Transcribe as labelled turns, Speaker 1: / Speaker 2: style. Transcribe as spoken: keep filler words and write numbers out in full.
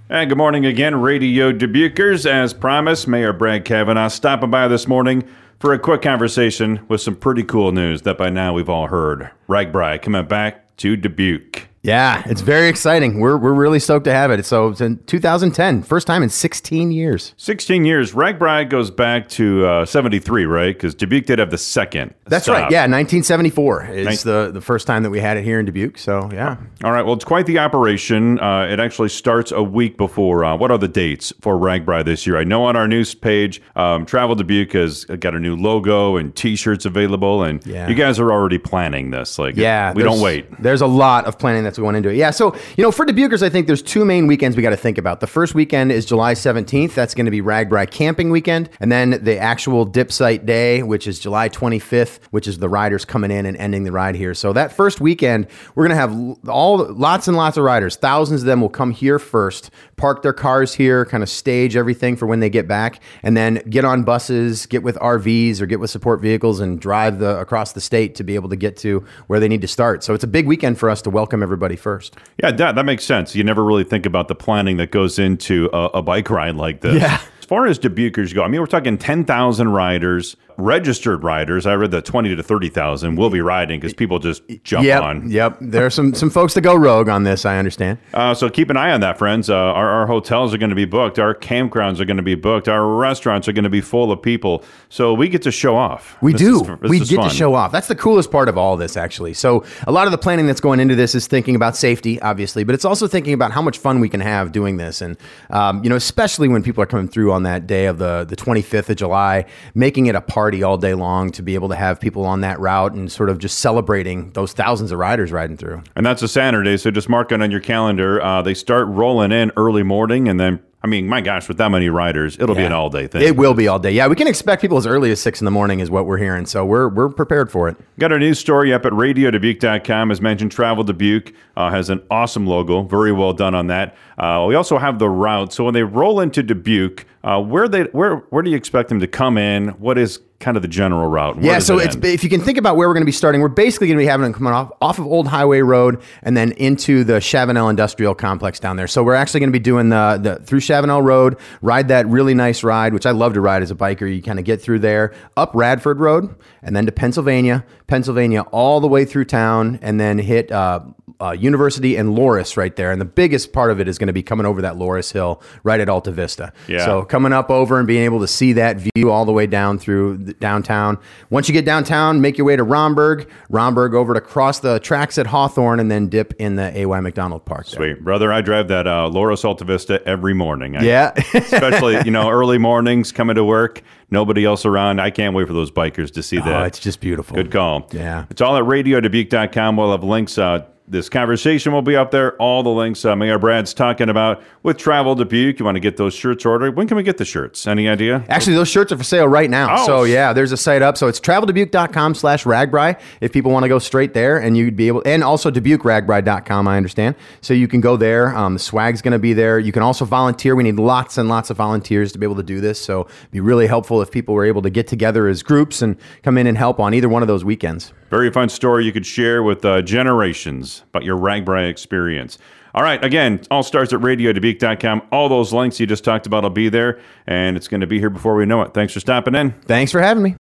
Speaker 1: And good morning again, Radio Dubukers. As promised, Mayor Brad Kavanaugh stopping by this morning for a quick conversation with some pretty cool news that by now we've all heard. RAGBRAI coming back to Dubuque.
Speaker 2: Yeah, it's very exciting. We're we're really stoked to have it. So it's in two thousand ten, first time in sixteen years.
Speaker 1: sixteen years. RAGBRAI goes back to uh, seventy-three, right? Because Dubuque did have the second.
Speaker 2: That's
Speaker 1: stop.
Speaker 2: right. Yeah, nineteen seventy-four is
Speaker 1: Nin-
Speaker 2: the, the first time that we had it here in Dubuque. So, yeah.
Speaker 1: All right. Well, it's quite the operation. Uh, it actually starts a week before. Uh, what are the dates for RAGBRAI this year? I know on our news page, um, Travel Dubuque has got a new logo and T-shirts available, and
Speaker 2: Yeah.
Speaker 1: you guys are already planning this. Like,
Speaker 2: Yeah,
Speaker 1: we
Speaker 2: there's-
Speaker 1: don't wait.
Speaker 2: There's a lot of planning that's going into it. Yeah, so, you know, for Dubukers, I think there's two main weekends we got to think about. The first weekend is July seventeenth. That's going to be RAGBRAI Camping Weekend. And then the actual dip site day, which is July twenty-fifth, which is the riders coming in and ending the ride here. So that first weekend, we're going to have all lots and lots of riders. Thousands of them will come here first, park their cars here, kind of stage everything for when they get back, and then get on buses, get with R Vs or get with support vehicles and drive the across the state to be able to get to where they need to start. So it's a big weekend for us to welcome everybody first.
Speaker 1: Yeah, that, that makes sense. You never really think about the planning that goes into a, a bike ride like this.
Speaker 2: Yeah.
Speaker 1: As far as Dubukers go, I mean, we're talking ten thousand riders, registered riders. I read that twenty to thirty thousand will be riding because people just jump
Speaker 2: Yep,
Speaker 1: on.
Speaker 2: yep. There are some some folks that go rogue on this, I understand.
Speaker 1: Uh, so keep an eye on that, friends. Uh, our, our hotels are going to be booked. Our campgrounds are going to be booked. Our restaurants are going to be full of people. So we get to show off.
Speaker 2: We
Speaker 1: This
Speaker 2: do.
Speaker 1: is- this
Speaker 2: we
Speaker 1: is
Speaker 2: get
Speaker 1: fun.
Speaker 2: to show off. That's the coolest part of all this, actually. So a lot of the planning that's going into this is thinking about safety, obviously, but it's also thinking about how much fun we can have doing this. And, um, you know, especially when people are coming through on that day of the, the twenty-fifth of July, making it a party all day long to be able to have people on that route and sort of just celebrating those thousands of riders riding through.
Speaker 1: And that's a Saturday, so just mark it on your calendar. Uh, they start rolling in early morning, and then, I mean, my gosh, with that many riders, it'll be
Speaker 2: Yeah.
Speaker 1: an all-day thing.
Speaker 2: It will be all day. Yeah, we can expect people as early as six in the morning is what we're hearing. So we're we're prepared for it.
Speaker 1: Got our news story up at radio dubuque dot com. As mentioned, Travel Dubuque uh, has an awesome logo. Very well done on that. Uh, we also have the route. So when they roll into Dubuque, uh, where they where where do you expect them to come in? What is kind of the general route? Where
Speaker 2: Yeah,
Speaker 1: does
Speaker 2: so
Speaker 1: it
Speaker 2: it's
Speaker 1: end?
Speaker 2: if you can think about where we're going to be starting, we're basically going to be having them coming off off of Old Highway Road and then into the Chavanel Industrial Complex down there. So we're actually going to be doing the, the through Chavanel Road, ride that really nice ride, which I love to ride as a biker. You kind of get through there, up Radford Road, and then to Pennsylvania, Pennsylvania all the way through town, and then hit uh, uh, University and Loris right there. And the biggest part of it is going to be coming over that Loris Hill right at Alta Vista.
Speaker 1: Yeah.
Speaker 2: So coming up over and being able to see that view all the way down through the downtown. Once you get downtown, make your way to Romberg, Romberg over to cross the tracks at Hawthorne, and then dip in the A Y McDonald Park there.
Speaker 1: Sweet. Brother, I drive that uh, Loris Alta Vista every morning. I,
Speaker 2: Yeah.
Speaker 1: especially, you know, early mornings coming to work, nobody else around. I can't wait for those bikers to see
Speaker 2: Oh,
Speaker 1: that.
Speaker 2: it's just beautiful.
Speaker 1: Good call.
Speaker 2: Yeah.
Speaker 1: It's all at radio dubuque dot com. We'll have links. Uh, this conversation will be up there. All the links uh, Mayor Brad's talking about with Travel Dubuque. You want to get those shirts ordered. When can we get the shirts? Any idea?
Speaker 2: Actually, those shirts are for sale right now.
Speaker 1: Oh.
Speaker 2: So yeah, there's a site up. So it's travel dubuque dot com slash ragbri if people want to go straight there, and you'd be able, and also dubuque ragbri dot com, I understand. So you can go there. Um, the swag's going to be there. You can also volunteer. We need lots and lots of volunteers to be able to do this. So it'd be really helpful if people were able to get together as groups and come in and help on either one of those weekends.
Speaker 1: Very fun story you could share with uh, generations about your RAGBRAI experience. All right, again, all starts at radio dubuque dot com. All those links you just talked about will be there, and it's going to be here before we know it. Thanks for stopping in.
Speaker 2: Thanks for having me.